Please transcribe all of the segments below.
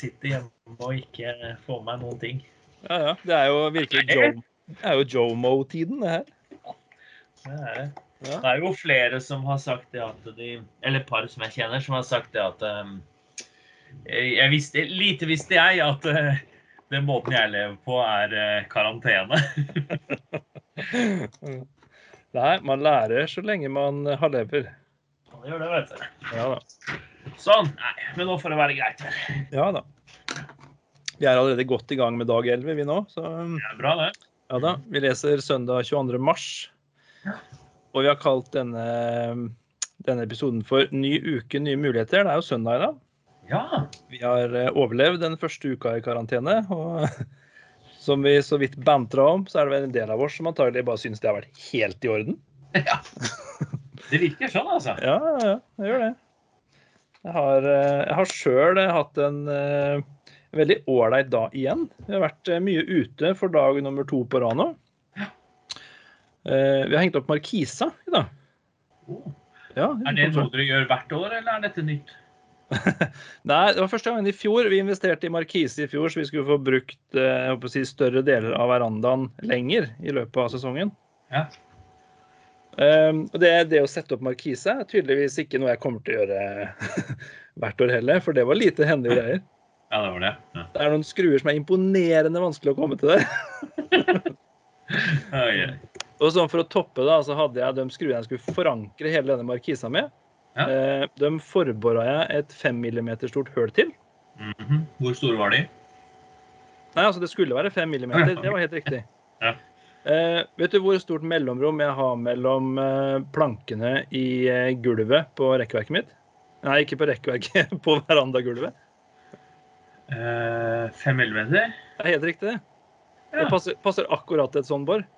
sitter hjemme og ikke får meg noen ting. Ja, det jo virkelig Jomo-tiden, det her. Det det. Ja. Det jo flere som har sagt det at eller et par som jeg kjenner, som har sagt det at lite visste jeg at den måten jeg lever på karantene. Nei, man lærer så lenge man har lever. Man gjør det, vet du. Ja da. Sånn, nei, men nå får det være greit. Ja da. Vi allerede godt i gang med dag 11, vi nå. Så, det bra det. Ja da, vi leser søndag 22. mars. Og vi har kalt denne episoden for Ny uke, nye muligheter. Det jo søndag da. Ja. Vi har overlevd den første uka i karantene, og som vi så vidt bantra om, så det vel en del av oss som antagelig bare synes det har vært helt i orden. Ja, det virker sånn altså. Ja, det gjør det. Jeg har selv hatt en veldig ordentlig dag igjen. Vi har vært mye ute for dag nummer 2 på rad nå. Vi har hengt opp markisa i dag. Ja, det noe dere gjør hvert år, eller dette nytt? Nei, det var første gangen i fjor. Vi investerte i markise i fjor, så vi skulle få brukt større deler av verandaen lenger i løpet av sesongen. Ja. Og det å sette opp markise tydeligvis ikke noe jeg kommer til å gjøre hvert år heller, for det var lite hendige greier. Ja, det var det. Ja. Det noen skruer som imponerende vanskelig å komme til der. Ja. Og sånn for å toppe da, så hadde jeg de skruene jeg skulle forankre hele denne markisa med. Ja. De forborret jeg et 5 mm stort høl til. Hvor store var de? Nei, altså det skulle være 5 mm, det var helt riktig. Ja. Vet du hvor stort mellomrom jeg har mellom plankene i gulvet på rekkverket mitt? Nei, ikke på rekkverket, på verandagulvet. 5 mm? Det helt riktig det. Ja. Det passer akkurat et sånn bor.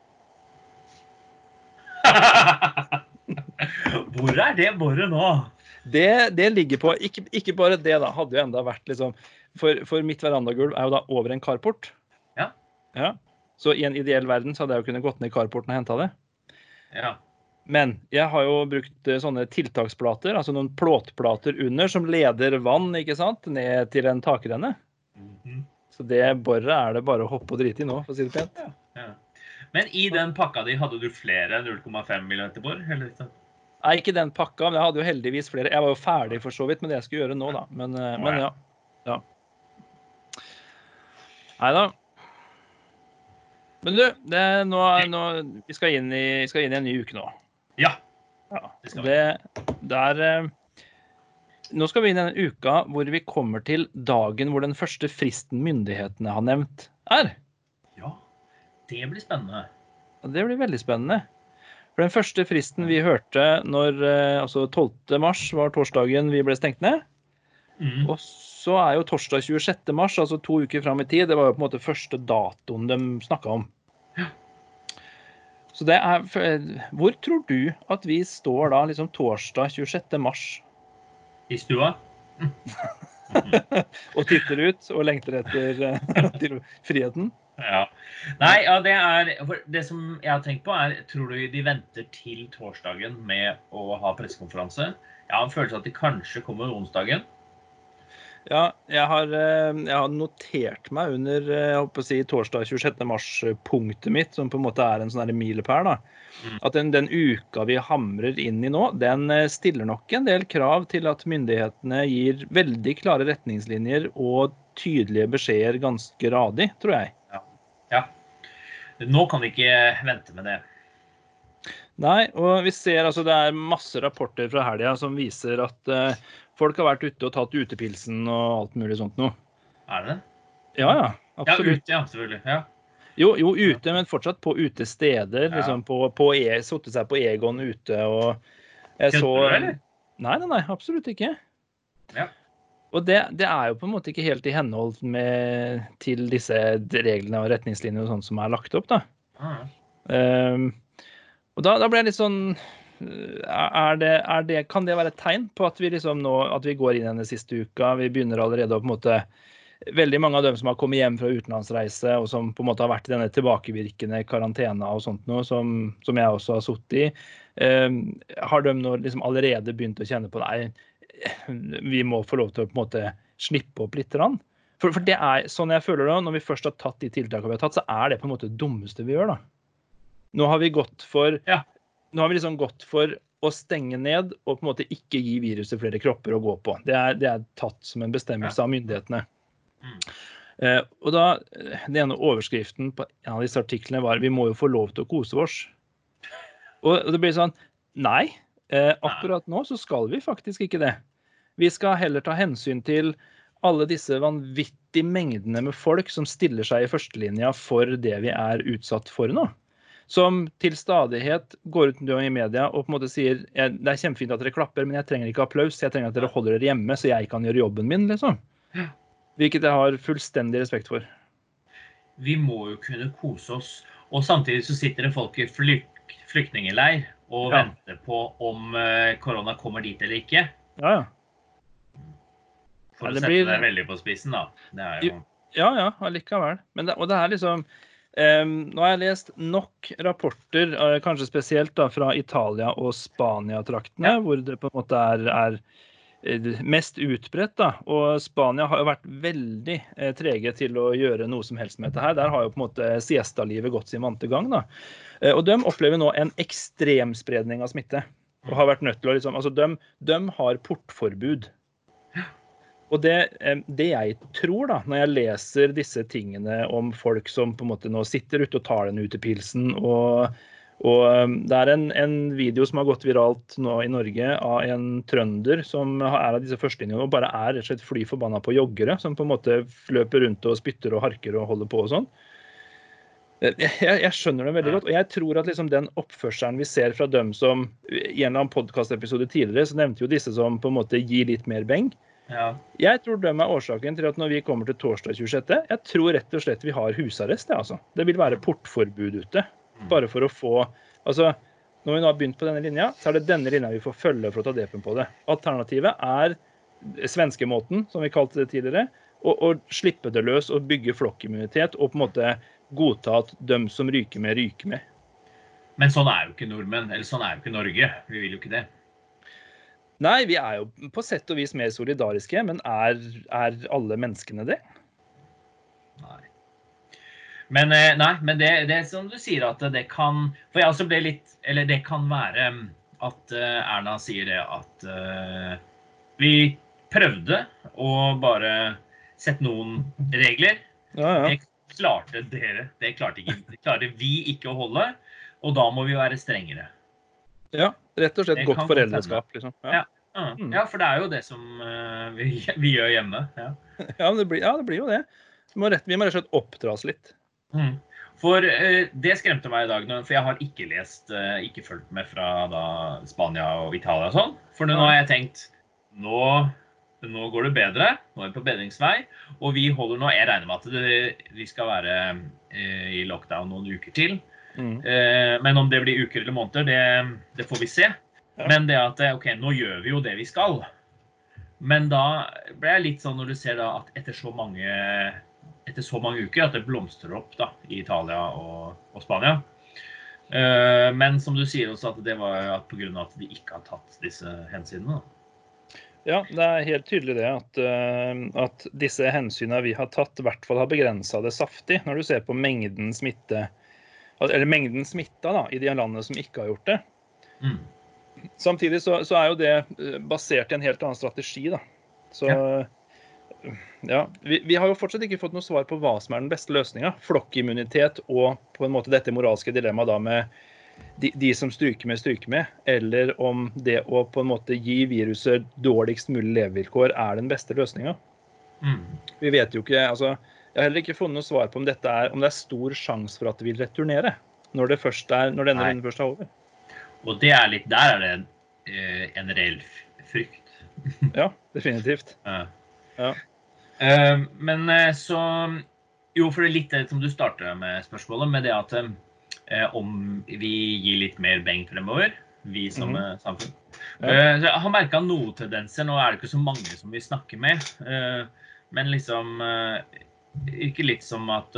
Hvor det boret nå? Det ligger på, ikke bare det da, hadde jo enda vært liksom, for mitt verandagulv jo da over en carport. Ja. Ja. Så i en ideell verden så hadde jeg jo kunnet gått ned i carporten og hentet det. Ja. Men jeg har jo brukt sånne tiltaksplater, altså noen plåtplater under som leder vann, ikke sant, ned til en takrenne. Så det boret det bare å hoppe og drite i nå, for å si det pent. Ja. Ja. Men i den pakka di hadde du flere 0,5 mm bor, eller ikke? Nei, ikke den pakka, men jeg hadde jo heldigvis flere. Jeg var jo ferdig for så vidt med det jeg skulle gjøre nå da, men ja. Neida. Men du, vi skal inn i en ny uke nå. Ja, det skal vi. Nå skal vi inn i en uka hvor vi kommer til dagen hvor den første fristen myndighetene har nevnt Ja, det blir spennende. Det blir veldig spennende. For den første fristen vi hørte når, altså 12. mars var torsdagen vi ble stengt ned. Og så jo torsdag 26. mars, altså 2 uker frem i tid, det var jo på en måte første datoen de snakket om. Så hvor tror du at vi står da, liksom torsdag 26. mars? I stua? Og titter ut og lengter etter friheten? Ja. Nei, ja, det som jeg har tenkt på tror du de venter til torsdagen med å ha pressekonferanse? Jeg har en følelse at de kanskje kommer onsdagen. Ja, jeg har notert meg under, jeg håper å si, torsdag 26. mars-punktet mitt, som på en måte en sånn milepær da, at den uka vi hamrer inn i nå, den stiller nok en del krav til at myndighetene gir veldig klare retningslinjer og tydelige beskjeder ganske radig, tror jeg. Ja. Nå kan vi ikke vente med det. Nei, og vi ser altså det masse rapporter fra helgen som viser at folk har vært ute og tatt utepilsen og alt mulig sånt nå. Det? Ja, absolutt. Ja, ute, selvfølgelig, ja. Jo, ute, men fortsatt på utesteder, liksom suttet seg på Egon ute, og jeg så... Kjønner du, eller? Nei, absolutt ikke. Ja. Og det jo på en måte ikke helt i henhold til disse reglene og retningslinjene og sånt som lagt opp da. Og da ble jeg litt sånn, kan det være et tegn på at vi liksom nå, at vi går inn i denne siste uka, vi begynner allerede å på en måte, veldig mange av dem som har kommet hjem fra utenlandsreise, og som på en måte har vært i denne tilbakevirkende karantene og sånt noe, som jeg også har suttet i, har de nå liksom allerede begynt å kjenne på, nei, vi må få lov til å på en måte slippe opp litt rann. For det sånn jeg føler det, når vi først har tatt de tiltakene vi har tatt, så det på en måte det dummeste vi gjør da. Nå har vi gått for, nå har vi liksom gått for å stenge ned og på en måte ikke gi viruset flere kropper å gå på. Det tatt som en bestemmelse av myndighetene. Og da, den ene overskriften på en av disse artiklene var, vi må jo få lov til å kose oss. Og det blir sånn, nei, akkurat nå så skal vi faktisk ikke det. Vi skal heller ta hensyn til alle disse vanvittige mengdene med folk som stiller seg i førstelinja for det vi utsatt for nå. Som til stadighet går ut i media og på en måte sier, det kjempefint at dere klapper, men jeg trenger ikke applaus, jeg trenger at dere holder dere hjemme så jeg kan gjøre jobben min, liksom. Hvilket jeg har fullstendig respekt for. Vi må jo kunne kose oss, og samtidig så sitter det folk i flyktningeleir og venter på om korona kommer dit eller ikke. Ja. For å sette det veldig på spissen da. Det jo... Ja, allikevel. Men og det liksom, nå har jeg lest nok rapporter, kanskje spesielt da, fra Italia og Spania-traktene, hvor det på en måte mest utbredt da, og Spania har jo vært veldig trege til å gjøre noe som helst med dette her. Der har jo på en måte siesta-livet gått sin vante gang da. Og de opplever nå en ekstrem spredning av smitte, og har vært nødt til å liksom, altså de har portforbud. Og det jeg tror da, når jeg leser disse tingene om folk som på en måte nå sitter ute og tar den utepilsen, og det en video som har gått viralt nå i Norge av en trønder som av disse førstelinjene og bare rett og slett fly forbannet på joggere, som på en måte løper rundt og spytter og harker og holder på og sånn. Jeg skjønner det veldig godt, og jeg tror at liksom den oppførselen vi ser fra dem som, i en eller annen podcast-episode tidligere, så nevnte jo disse som på en måte gir litt mer beng. Ja. Jeg tror de årsaken til at når vi kommer til torsdag 26. Jeg tror rett og slett vi har husarrest. Altså. Det vil være portforbud ute. Bare for å få... Altså, når vi nå har begynt på denne linja, så det denne linja vi får følge for å ta depen på det. Alternativet svenskemåten, som vi kalte det tidligere, og slippe det løs og bygge flokkimmunitet, og på en måte godta at de som ryker med. Men sånn jo ikke nordmenn, eller sånn jo ikke Norge. Vi vil jo ikke det. Nei, vi jo på sett og vis mer solidariske, men alle menneskene det? Nei. Men det som du sier at det kan, for jeg også ble litt, eller det kan være at Erna sier det at vi prøvde å bare sette noen regler. Det klarte dere, det klarte vi ikke å holde, og da må vi være strengere. Ja, rett og slett godt foreldreskap, liksom. Ja, for det jo det som vi gjør hjemme. Ja, det blir jo det. Vi må rett og slett oppdras litt. For det skremte meg i dag, for jeg har ikke lest, ikke fulgt med fra da Spania og Italia og sånn. For nå har jeg tenkt, nå går det bedre, nå vi på bedringsvei, og vi holder nå, jeg regner med at vi skal være i lockdown noen uker til. Men om det blir uker eller måneder, det får vi se. Men det at, ok, nå gjør vi jo det vi skal. Men da ble jeg litt sånn når du ser da at etter så mange uker at det blomstrer opp da, i Italia og Spania. Men som du sier også at det var at på grunn av at de ikke har tatt disse hensynene. Ja, det helt tydelig det at disse hensynene vi har tatt i hvert fall har begrenset det saftig når du ser på mengden smitte, eller mengden smitta da, i de landene som ikke har gjort det. Samtidig så jo det basert i en helt annen strategi da. Så ja, vi har jo fortsatt ikke fått noe svar på hva som den beste løsningen. Flokkimmunitet og på en måte dette moralske dilemmaet da med de som stryker med, eller om det å på en måte gi viruset dårligst mulig levevilkår den beste løsningen. Vi vet jo ikke, altså, jeg har heller ikke funnet noe svar på om om det stor sjanse for at det vil returnere når denne runden først over. Og det litt, der det en reell frykt. Ja, definitivt. Ja. Men så, jo, for det litt som du startet med spørsmålet, med det at om vi gir litt mer beng fremover, vi som samfunn. Så jeg har merket noen tendenser, nå det ikke så mange som vi snakker med, men liksom, ikke litt som at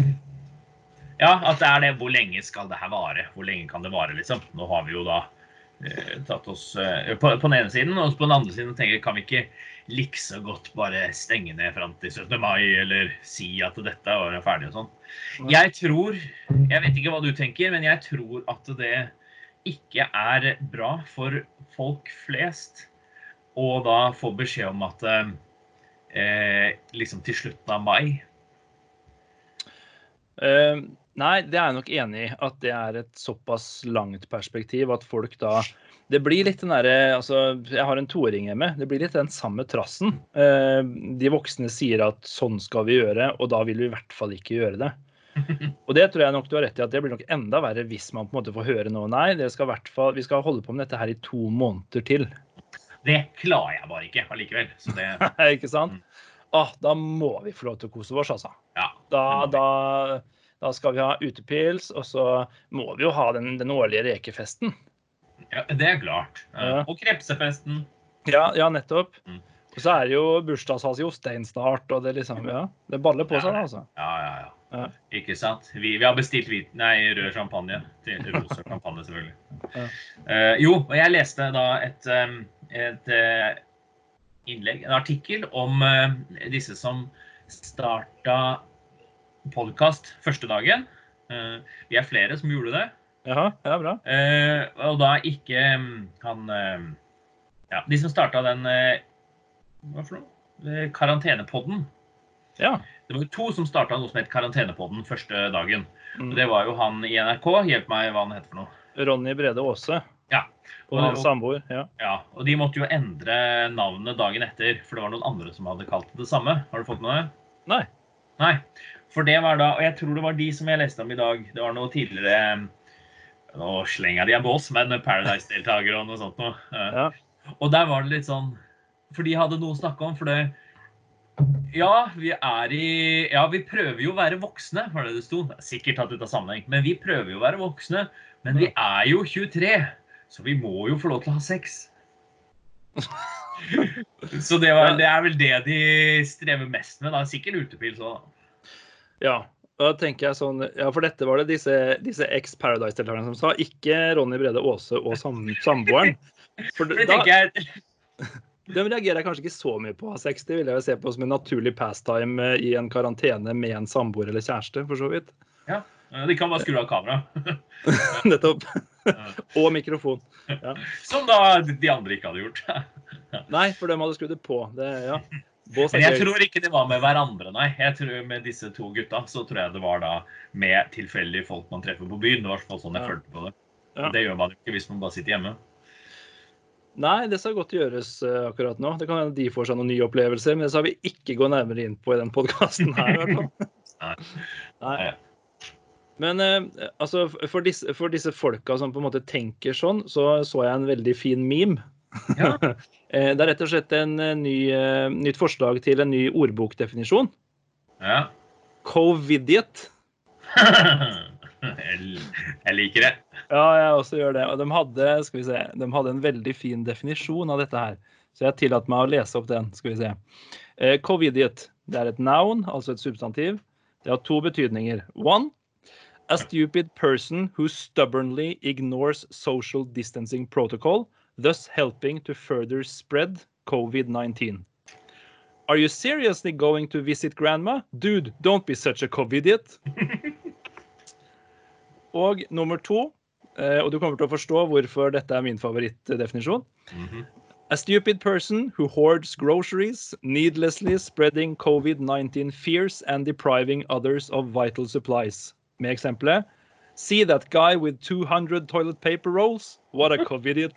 ja, at det det, hvor lenge skal det her vare? Hvor lenge kan det vare, liksom? Nå har vi jo da tatt oss på den ene siden, og på den andre siden tenker jeg, kan vi ikke like så godt bare stenge ned frem til 17. mai, eller si at dette var ferdig og sånn. Jeg vet ikke hva du tenker, men jeg tror at det ikke er bra for folk flest, og da få beskjed om at liksom til slutten av mai. Nei, det er jeg nok enig i, at det er et såpass langt perspektiv, at folk da, det blir litt den der, altså, jeg har en toåring hjemme, det blir litt den samme trassen. De voksne sier at sånn skal vi gjøre, og da vil vi i hvert fall ikke gjøre det. Og det tror jeg nok du har rett i, at det blir nok enda verre hvis man på en måte får høre noe. Nei, det skal i hvert fall, vi skal holde på med dette her i 2 måneder til. Det klarer jeg bare ikke allikevel. Så det... Ikke sant? Da må vi få lov til å kose oss, altså. Ja, Da skal vi ha utepils, og så må vi jo ha den årlige rekefesten. Ja, det er klart. Og krepsefesten. Ja, nettopp. Og så er det jo bursdagshals i Jostein snart, og det liksom, det baller på seg, altså. Ja. Ikke sant? Vi har bestilt rød champagne, til rosa champagne selvfølgelig. Jo, og jeg leste da et innlegg, en artikkel om disse som startet podcast første dagen. Vi er flere som gjorde det. Ja, bra. Og da ikke de som startet den hva for noe? Karantenepodden. Ja. Det var jo 2 som startet noe som het Karantenepodden første dagen. Og det var jo han i NRK. Hjelp meg hva han heter for noe. Ronny Brede Aase. Ja. Og samboer, Ja, og de måtte jo endre navnet dagen etter, for det var noen andre som hadde kalt det samme. Har du fått noe? Nei, for det var da, og jeg tror det var de som jeg leste om i dag, det var noe tidligere, nå slenger de en bås, men Paradise-deltagere og noe sånt noe. Ja. Og der var det litt sånn, for de hadde noe å snakke om, for det, vi prøver jo å være voksne, var det stod. Sikkert tatt ut av sammenheng, men vi prøver jo å være voksne, men vi er jo 23, så vi må jo få lov til å ha sex. Så det er vel det de strever mest med, da. Sikkert utepils også. Ja, og da tenker jeg sånn, for dette var det disse ex-Paradise-deltakerne som sa, ikke Ronny Brede Aase og samboeren. For det tenker jeg... De reagerer jeg kanskje ikke så mye på. 60 vil jeg se på som en naturlig pastime i en karantene med en samboer eller kjæreste, for så vidt. Ja, de kan bare skru av kamera. Nettopp. Og mikrofon. Ja. Som da de andre ikke hadde gjort. Nei, for de hadde skrudd det på. Men jeg tror ikke det var med hverandre, nei. Jeg tror med disse 2 gutta, så tror jeg det var da med tilfeldige folk man treffer på byen. Det var i hvert fall sånn jeg følte på det. Ja. Det gjør man jo ikke hvis man bare sitter hjemme. Nei, det skal godt gjøres akkurat nå. Det kan være at de får seg noen nye opplevelser, men det skal vi ikke gå nærmere inn på i den podcasten her, i hvert fall. Nei. Men altså, for disse folka som på en måte tenker sånn, så jeg en veldig fin meme. Ja. Det er rett og slett en nytt forslag til en ny ordbokdefinisjon. Ja. Covidiot. Jeg liker det. Ja, jeg også gjør det. Og de hadde en veldig fin definisjon av dette her. Så jeg tillater meg å lese opp den, skal vi se. Covidiot, det er et noun, altså et substantiv. Det har 2 betydninger. 1. A stupid person who stubbornly ignores social distancing protocol, thus helping to further spread COVID-19. Are you seriously going to visit grandma? Dude, don't be such a covidiot. Og nummer 2, og du kommer til å forstå hvorfor dette er min favorittdefinisjon. A stupid person who hoards groceries, needlessly spreading COVID-19 fears and depriving others of vital supplies. Med eksempelet, see that guy with 200 toilet paper rolls? What a covidiot.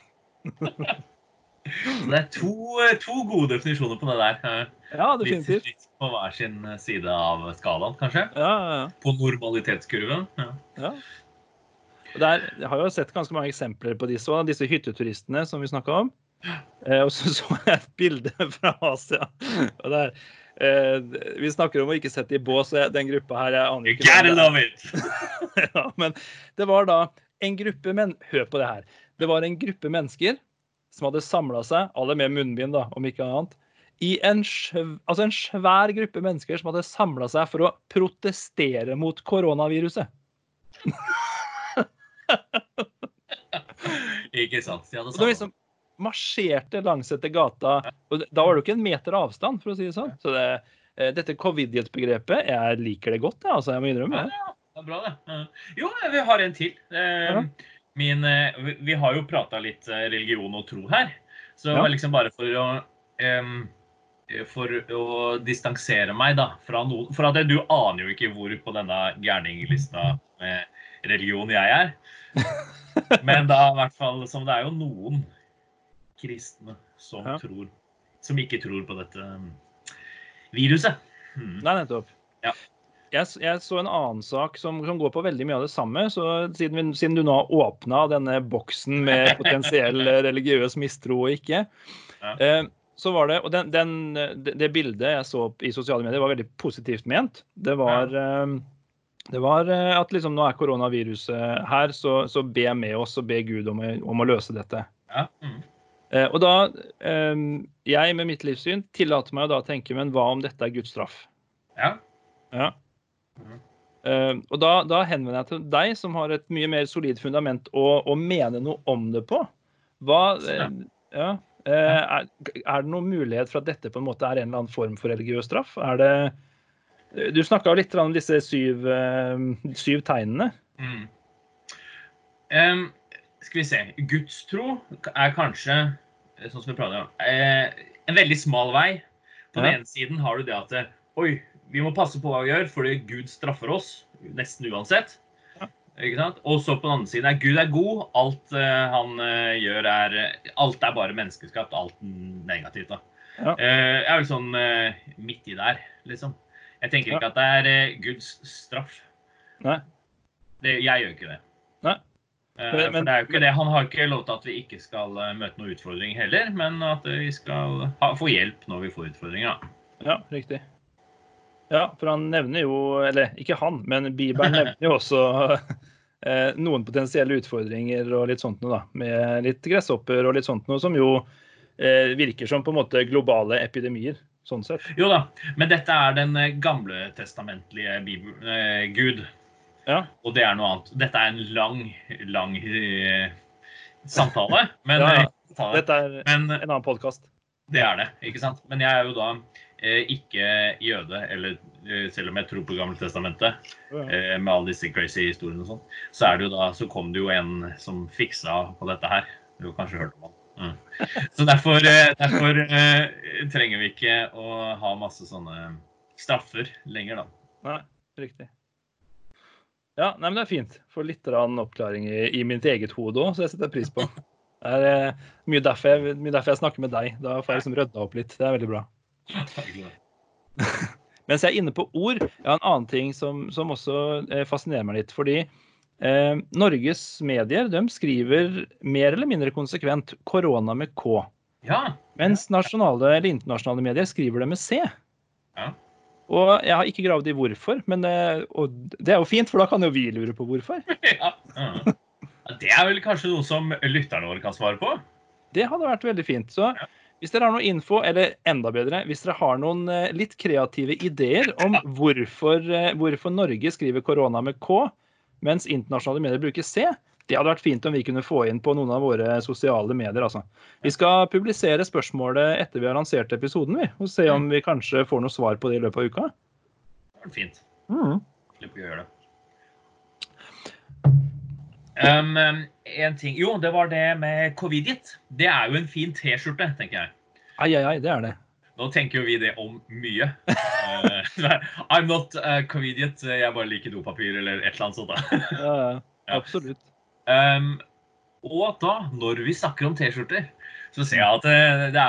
Det er to gode definisjoner på det der. Ja, definitivt. Litt på hver sin side av skalaen, kanskje? Ja. På normalitetskurven. Ja. Jeg har jo sett ganske mange eksempler på disse hytteturistene som vi snakket om. Og så jeg et bilde fra Asia. Og vi snakker om å ikke sette i bås, den gruppa her, jeg aner ikke. You gotta love it! Ja, men det var da en gruppe, hør på det her. Det var en gruppe mennesker som hadde samlet seg, alle med munnbind da, om ikke annet, i en svær gruppe mennesker som hadde samlet seg for å protestere mot koronaviruset. Ikke sant? De hadde Og de liksom marsjerte langs etter gata, og da var det jo ikke en meter avstand, for å si det sånn. Så dette covidiot-begrepet, jeg liker det godt, altså, jeg må innrømme det. Ja, det er bra det. Jo, vi har en til. Vi har jo pratet litt religion og tro her, så liksom bare for å distansere meg da, fra noen, for at du aner jo ikke hvor på denne gærninglista med religion jeg er. Men da i hvert fall, som det er jo noen kristne som ikke tror på dette viruset. Nei, nettopp. Ja. Jeg så en annen sak som går på veldig mye av det samme, så siden du nå har åpnet denne boksen med potensiell religiøs mistro og ikke, så var det, og det bildet jeg så i sosiale medier var veldig positivt ment. Det var at liksom nå er koronaviruset her, så be med oss og be Gud om å løse dette. Ja. Og da, jeg med mitt livssyn tillater meg å da tenke, men hva om dette er Guds straff? Ja. Og da henvender jeg til deg som har et mye mer solid fundament å mene noe om det på. Er det noen mulighet for at dette på en måte er en eller annen form for religiøs straff? Du snakket jo litt om disse syv tegnene. Skal vi se, gudstro er kanskje, sånn som vi prater om, en veldig smal vei. På den ene siden har du det at, vi må passe på hva vi gjør, fordi Gud straffer oss, nesten uansett. Ikke sant? Og så på den andre siden Gud er god, alt han gjør alt er bare menneskeskapt, alt negativt da. Jeg er vel sånn midt i der, liksom. Jeg tenker ikke at det er Guds straff. Nei. Jeg gjør ikke det. Nei. For det er jo ikke det. Han har ikke lov til at vi ikke skal møte noen utfordringer heller, men at vi skal få hjelp når vi får utfordringer. Ja, riktig. Ja, for han nevner jo, eller ikke han, men Bibelen nevner jo også noen potensielle utfordringer og litt sånt noe da, med litt gresshopper og litt sånt noe som jo virker som på en måte globale epidemier, sånn sett. Jo da, men dette er den gamle testamentlige Gud. Ja. Og det er noe annet. Dette er en lang samtale. Men, dette er en annen podcast. Det er det, ikke sant? Men jeg er jo da ikke jøde, eller selv om jeg tror på Gamle Testamentet, med alle disse crazy historiene og sånn, så er det jo da, så kom det jo en som fiksa på dette her. Du har kanskje hørt om han. Så derfor trenger vi ikke å ha masse sånne straffer lenger da. Nei, riktig. Ja, nei, men det er fint. For litt oppklaring i mitt eget hode også, så jeg setter pris på. Det er mye derfor jeg snakker med deg. Da får jeg liksom rødda opp litt. Det er veldig bra. Mens jeg er inne på ord, jeg har en annen ting som også fascinerer meg litt, fordi Norges medier, de skriver mer eller mindre konsekvent korona med K. Ja. Mens nasjonale eller internasjonale medier skriver det med C. Ja. Og jeg har ikke gravet i hvorfor, men det er jo fint, for da kan jo vi lure på hvorfor. Ja. Det er vel kanskje noe som lytterne våre kan svare på? Det hadde vært veldig fint. Så hvis dere har noe info, eller enda bedre, hvis dere har noen litt kreative ideer om hvorfor Norge skriver korona med K, mens internasjonale medier bruker C, det hadde vært fint om vi kunne få inn på noen av våre sosiale medier. Altså. Vi skal publisere spørsmålet etter vi har lansert episoden, og se om vi kanskje får noe svar på det i løpet av uka. Det var fint. Slipper å gjøre det. En ting, jo, det var det med Covidiot. Det er jo en fin t-skjorte, tenker jeg. Ai, det er det. Nå tenker jo vi det om mye. I'm not Covidiot, jeg bare liker dopapir eller et eller annet sånt da. Ja, absolutt. Og da, når vi snakker om t-skjorter, så ser jeg at det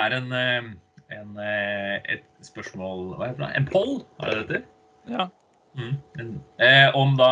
er et spørsmål, hva heter det? En poll, er det dette? Ja. Om da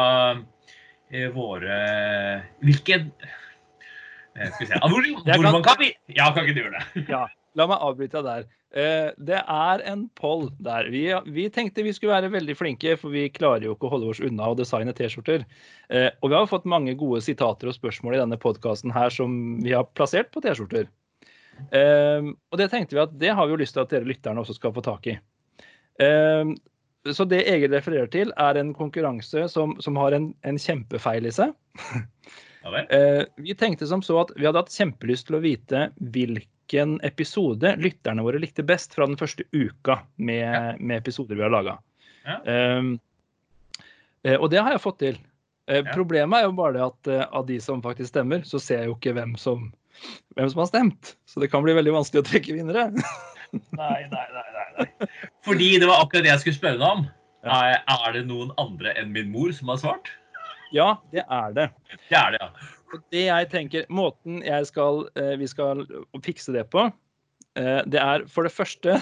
hvilken skal vi se, hvor man kan ikke du gjøre det? Ja, la meg avbryte der. Det er en poll der. Vi tenkte vi skulle være veldig flinke, for vi klarer jo ikke å holde oss unna å designe t-skjorter. Og vi har fått mange gode sitater og spørsmål i denne podcasten her som vi har plassert på t-skjorter. Og det tenkte vi at det har vi jo lyst til at dere lytterne også skal få tak i. Så det Egil refererer til er en konkurranse som har en kjempefeil i seg. Ja vel? Vi tenkte som så at vi hadde hatt kjempelyst til å vite hvilken episode lytterne våre likte best fra den første uka med episoder vi har laget. Ja. Og det har jeg fått til. Ja. Problemet er jo bare det at av de som faktisk stemmer, så ser jeg jo ikke hvem som har stemt. Så det kan bli veldig vanskelig å trekke vinnere. Nei. Fordi det var akkurat det jeg skulle spørre deg om. Ja. Er det noen andre enn min mor som har svart? Ja, det er det. Det er det, ja. Og det jeg tenker, måten vi skal fikse det på, det er for det første...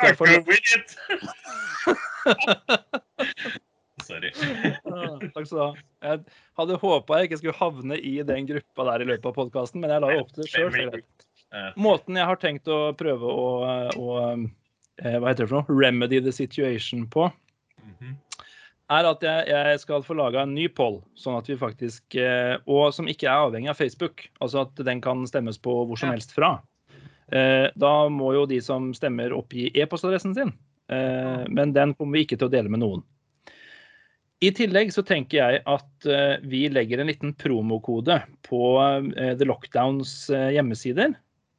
Sorry. Takk skal du ha. Jeg hadde håpet jeg ikke skulle havne i den gruppa der i løpet av podcasten, men jeg la jo opp til det selv. Måten jeg har tenkt å prøve å hva heter det for noe? Remedy the situation på, er at jeg skal få laget en ny poll, sånn at vi faktisk, og som ikke er avhengig av Facebook, altså at den kan stemmes på hvor som helst fra. Da må jo de som stemmer oppgi e-postadressen sin, men den kommer vi ikke til å dele med noen. I tillegg så tenker jeg at vi legger en liten promokode på The Lockdowns hjemmesider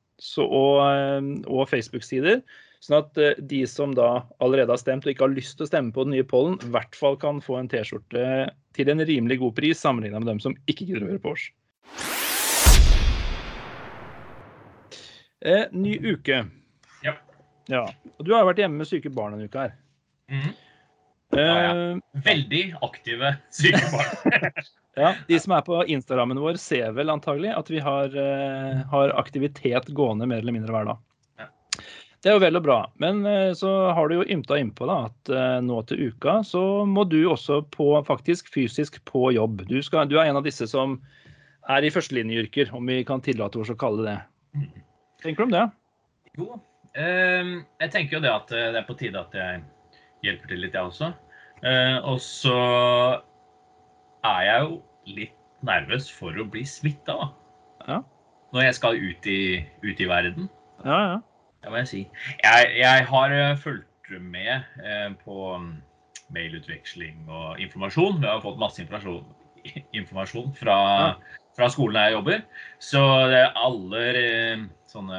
og Facebook-sider, sånn at de som da allerede har stemt og ikke har lyst til å stemme på den nye pollen, i hvert fall kan få en t-skjorte til en rimelig god pris sammenlignet med dem som ikke gidder å høre på oss. Ny uke. Ja. Og du har vært hjemme med syke barn en uke her. Veldig aktive syke barn. Ja, de som er på Instagrammen vår ser vel antagelig at vi har aktivitet gående mer eller mindre hver dag. Det er jo vel og bra, men så har du jo ymta innpå da, at nå til uka så må du også faktisk fysisk på jobb. Du er en av disse som er i førstelinjeyrker, om vi kan tillate oss å kalle det. Tenker du om det? Jo, jeg tenker jo det at det er på tide at jeg hjelper til litt jeg også. Og så er jeg jo litt nervøs for å bli smittet da. Ja. Når jeg skal ut i verden. Ja. Det må jeg si. Jeg har fulgt med på mailutveksling og informasjon. Vi har fått masse informasjon fra skolen jeg jobber. Så det er alle sånne...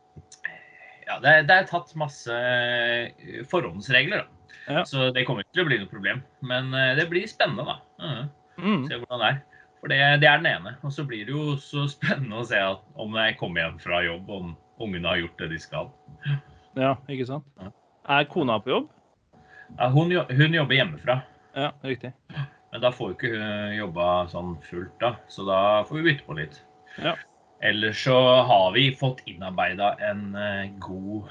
Ja, det er tatt masse forhåndsregler da. Ja. Så det kommer ikke til å bli noe problem. Men det blir spennende da. Se hvordan det er. For det er den ene. Og så blir det jo så spennende å se om jeg kommer hjem fra jobb, om ungene har gjort det de skal. Ja, ikke sant? Ja. Er kona på jobb? Ja, hun jobber hjemmefra. Ja, riktig. Men da får ikke hun jobba sånn fullt da, så da får vi bytte på litt. Ja. Ellers så har vi fått innarbeidet en god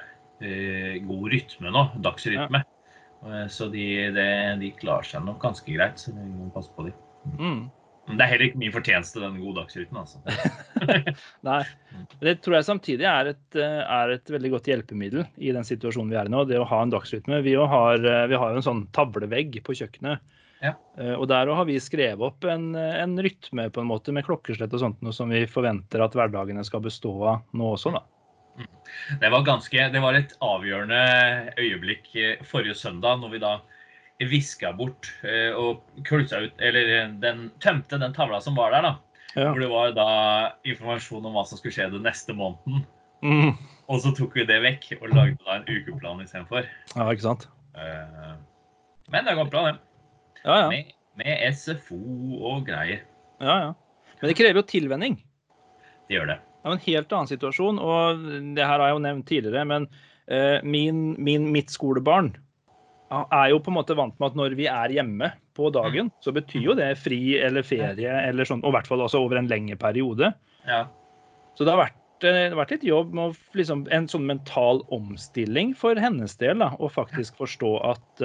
rytme nå, dagsrytme. Ja. Så de klarer seg nok ganske greit, så vi må passe på dem. Men det er heller ikke min fortjeneste, den gode dagsrytmen, altså. Nei, det tror jeg samtidig er et veldig godt hjelpemiddel i den situasjonen vi er i nå, det å ha en dagsrytme. Vi har jo en sånn tavlevegg på kjøkkenet, og der har vi skrevet opp en rytme på en måte med klokkeslett og sånt, noe som vi forventer at hverdagene skal bestå av nå også da. Det var et avgjørende øyeblikk forrige søndag, når vi da visket bort og kulsa ut, eller tømte den tavla som var der da. Ja. Hvor det var da informasjon om hva som skulle skje den neste måneden. Og så tok vi det vekk og lagde da en ukeplan i stedet for. Ja, ikke sant? Men det har gått bra det. Ja. Med SFO og greier. Ja. Men det krever jo tilvenning. Det gjør det. Det er en helt annen situasjon, og det her har jeg jo nevnt tidligere, men mitt skolebarn er jo på en måte vant med at når vi er hjemme på dagen, så betyr jo det fri eller ferie, eller sånn, og i hvert fall også over en lengre periode. Ja. Så det har vært litt jobb med liksom, en sånn mental omstilling for hennes del, da, og faktisk forstå at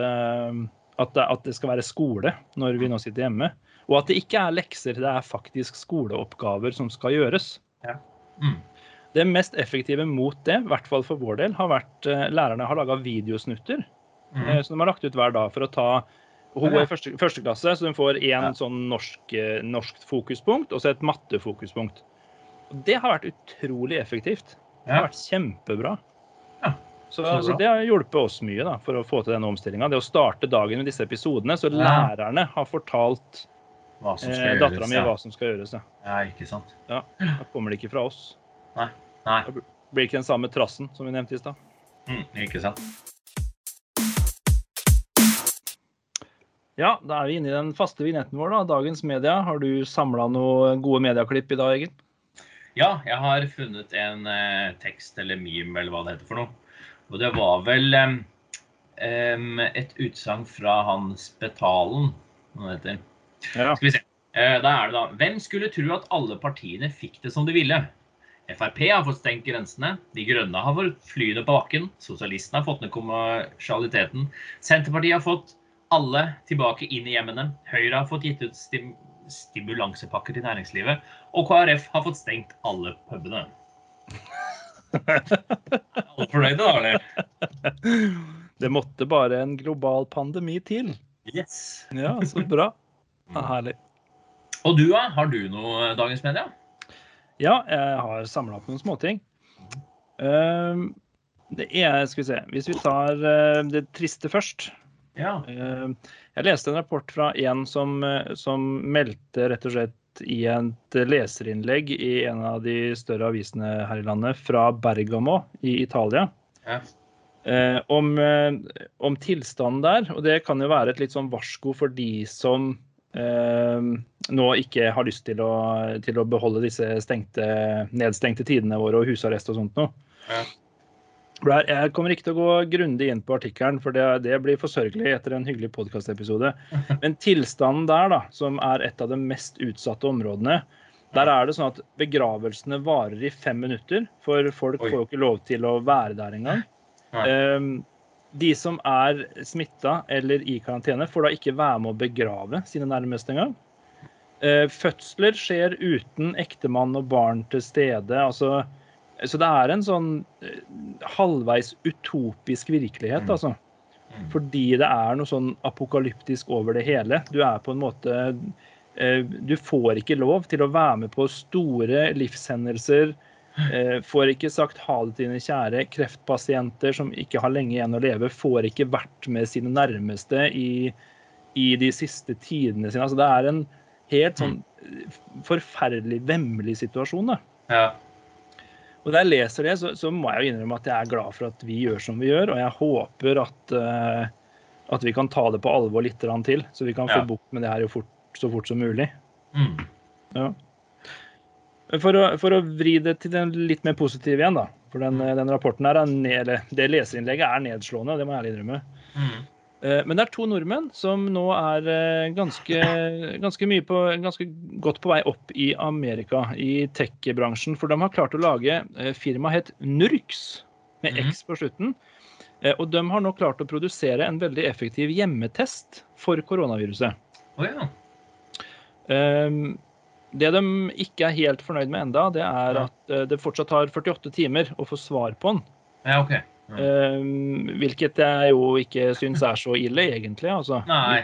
det skal være skole når vi nå sitter hjemme, og at det ikke er lekser, det er faktisk skoleoppgaver som skal gjøres. Ja. Det mest effektive mot det, i hvert fall for vår del, har vært lærerne har laget videosnutter, som de har lagt ut hver dag for å ta, hun går i første klasse, så hun får en sånn norsk fokuspunkt, og så et mattefokuspunkt. Og det har vært utrolig effektivt. Det har vært kjempebra. Ja. Så det har hjulpet oss mye da, for å få til denne omstillingen. Det å starte dagen med disse episodene, så lærerne har fortalt hva som skal Datteren gjøres. min hva som skal gjøres, ja. Ja, ikke sant. Ja, da kommer det ikke fra oss. Nei. Da blir ikke den samme trassen som vi nevnte i sted. Ikke sant. Ja, da vi inne i den faste vignetten vår da, dagens media. Har du samlet noen gode mediaklipp i dag, Egil? Ja, jeg har funnet en tekst eller meme, eller hva det heter for noe. Og det var vel et utsagn fra han Spetalen, hva det heter. Ja. Skal vi se. Da det da, hvem skulle tro at alle partiene fikk det som de ville? FrP har fått stengt grensene, de grønne har fått flyene på bakken, sosialistene har fått ned kommersialiteten, Senterpartiet har fått alle tilbake inn i hjemmene, Høyre har fått gitt ut stimulansepakker til næringslivet, og KrF har fått stengt alle pubene. Alle fornøyde da, eller? Det måtte bare en global pandemi til. Yes. Ja, så bra. Ja, herlig. Og du da, har du noe dagens media? Ja, jeg har samlet opp noen småting. Det skal vi se, hvis vi tar det triste først. Ja. Jeg leste en rapport fra en som meldte rett og slett i et leserinnlegg i en av de større avisene her i landet fra Bergamo i Italia. Ja. Om tilstanden der, og det kan jo være et litt sånn varsko for de som nå ikke har lyst til å beholde disse nedstengte tidene våre og husarrest og sånt nå. Ja. Jeg kommer ikke til å gå grundig inn på artikkelen, for det blir for sørgelig etter en hyggelig podcastepisode. Men tilstanden der da, som er et av de mest utsatte områdene, der er det sånn at begravelsene varer i 5 minutter, for folk får jo ikke lov til å være der engang. De som er smittet eller i karantene får da ikke være med å begrave sine nærmeste engang. Fødsler skjer uten ektemann og barn til stede. Altså, så det er en sånn halvveis utopisk virkelighet, altså. Fordi det er noe sånn apokalyptisk over det hele. Du er på en måte, du får ikke lov til å være med på store livshendelser, får ikke sagt ha det til dine kjære. Kreftpasienter som ikke har lenge igjen å leve får ikke vært med sine nærmeste i de siste tidene sine. Altså det er en helt sånn forferdelig vemmelig situasjon da. Ja. Og da jeg leser det, så må jeg jo innrømme at jeg er glad for at vi gjør som vi gjør, og jeg håper at vi kan ta det på alvor litt til, så vi kan få bukt med det her så fort som mulig. Ja. For å vri det til den litt mer positiv igjen da, for den rapporten her, det leserinnlegget er nedslående, det må jeg innrømme. Men det er 2 nordmenn som nå er ganske godt på vei opp i Amerika, i tech-bransjen, for de har klart å lage, firmaet het Nurx, med X på slutten, og de har nå klart å produsere en veldig effektiv hjemmetest for koronaviruset. Ja. Det de ikke er helt fornøyd med enda, det er at det fortsatt tar 48 timer å få svar på den. Ja, ok. Hvilket jeg jo ikke synes er så ille egentlig, altså. Nei.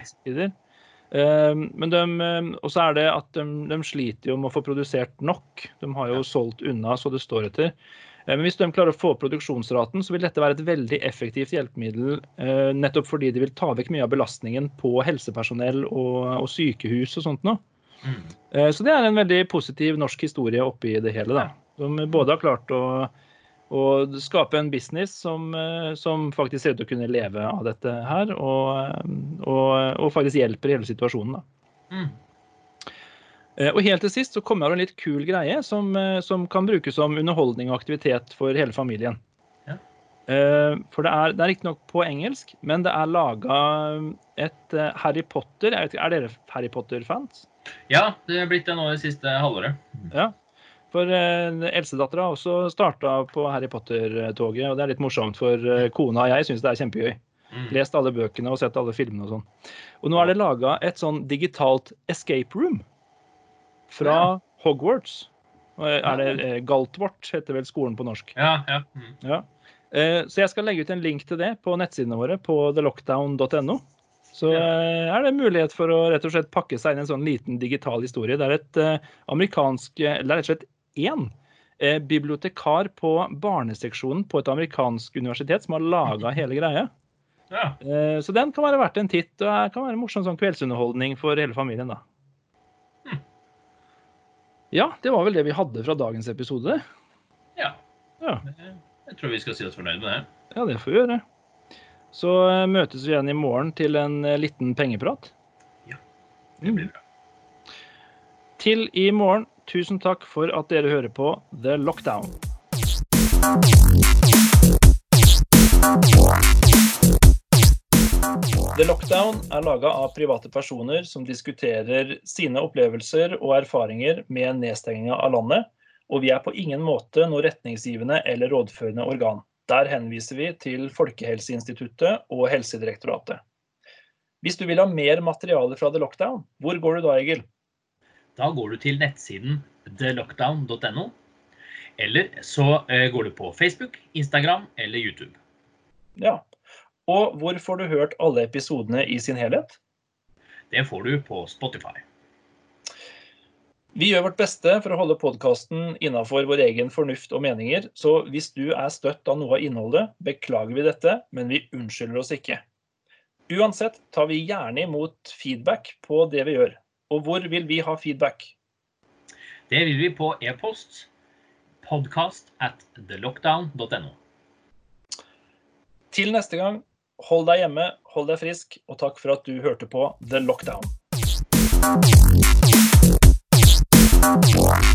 Men og så er det at de sliter jo med å få produsert nok. De har jo solgt unna, så det står etter. Men hvis de klarer å få produksjonsraten, så vil dette være et veldig effektivt hjelpemiddel, nettopp fordi de vil ta vekk mye av belastningen på helsepersonell og sykehus og sånt nå. Så det er en veldig positiv norsk historie oppi det hele da. De både har klart å skape en business som faktisk ser ut til å kunne leve av dette her, og faktisk hjelper i hele situasjonen da. Og helt til sist så kommer det en litt kul greie som kan brukes som underholdning og aktivitet for hele familien. For det er ikke nok på engelsk, men det er laget et Harry Potter. Jeg vet ikke, er dere Harry Potter-fans? Ja, det har blitt det nå det siste halvåret. Ja, for eldstedatteren har også startet på Harry Potter-toget, og det er litt morsomt for kona og jeg synes det er kjempegøy. Lest alle bøkene og sett alle filmene og sånn. Og nå er det laget et sånn digitalt escape room fra Hogwarts. Er det Galtvort, heter vel skolen på norsk. Ja. Ja. Så jeg skal legge ut en link til det på nettsidene våre på thelockdown.no. Så er det mulighet for å rett og slett pakke seg inn en sånn liten digital historie. Det er et amerikansk, eller rett og slett en bibliotekar på barneseksjonen på et amerikansk universitet som har laget hele greia. Så den kan være verdt en titt, og kan være en morsom sånn kveldsunderholdning for hele familien da. Ja, det var vel det vi hadde fra dagens episode. Ja. Ja. Jeg tror vi skal si oss fornøyd med det. Ja, det får vi gjøre. Så møtes vi igjen i morgen til en liten pengeprat. Ja, det blir bra. Til i morgen, tusen takk for at dere hører på The Lockdown. The Lockdown laget av private personer som diskuterer sine opplevelser og erfaringer med nedstengingen av landet, og vi på ingen måte noe retningsgivende eller rådførende organ. Der henviser vi til Folkehelseinstituttet og Helsedirektoratet. Hvis du vil ha mer materiale fra The Lockdown, hvor går du da, Egil? Da går du til nettsiden thelockdown.no, eller så går du på Facebook, Instagram eller YouTube. Ja. Og hvor får du hørt alle episodene i sin helhet? Det får du på Spotify. Vi gjør vårt beste for å holde podcasten innenfor vår egen fornuft og meninger, så hvis du støtt av noe av innholdet, beklager vi dette, men vi unnskylder oss ikke. Uansett tar vi gjerne imot feedback på det vi gjør. Og hvor vil vi ha feedback? Det vil vi på e-post podcast@thelockdown.no. Til neste gang, hold deg hjemme, hold deg frisk, og takk for at du hørte på The Lockdown.